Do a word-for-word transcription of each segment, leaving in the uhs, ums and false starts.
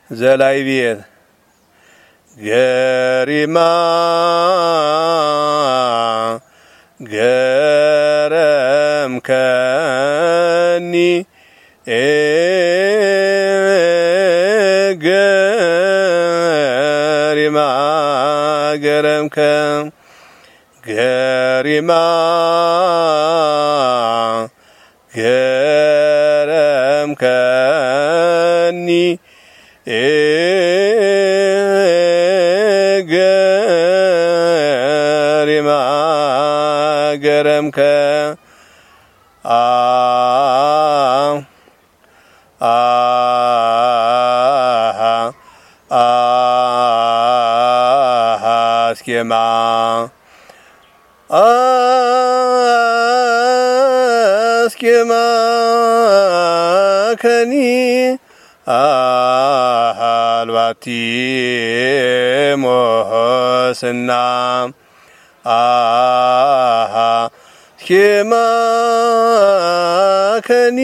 ዘላይቤት ገሪማ ገረምከኒ ገሪማ ገረምከ ገሪማ ገረምከኒ ገሪማ ገረምከ አ አ አ አስኬማ አስኬማ ከኒ አልባቲ ሞህስና አስኬማ ከኒ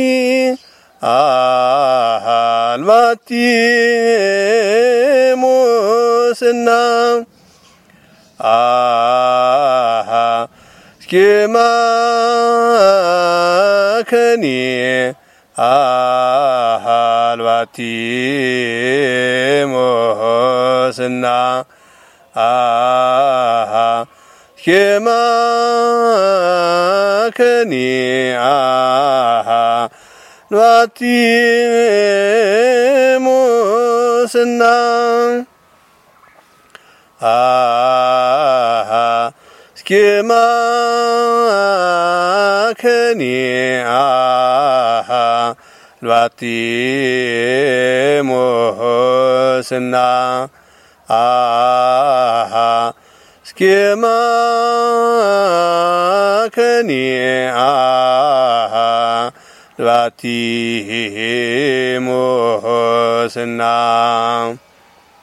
አልባቲ ሞህስና አስኬማ ከኒ አልባቲ ሞህስና አስኬማ ከኒ አልባቲ ሞህስና አስኬማ ከኒ አልባቲ ሞህስና አስኬማ ከኒ አልባቲ ሞህስና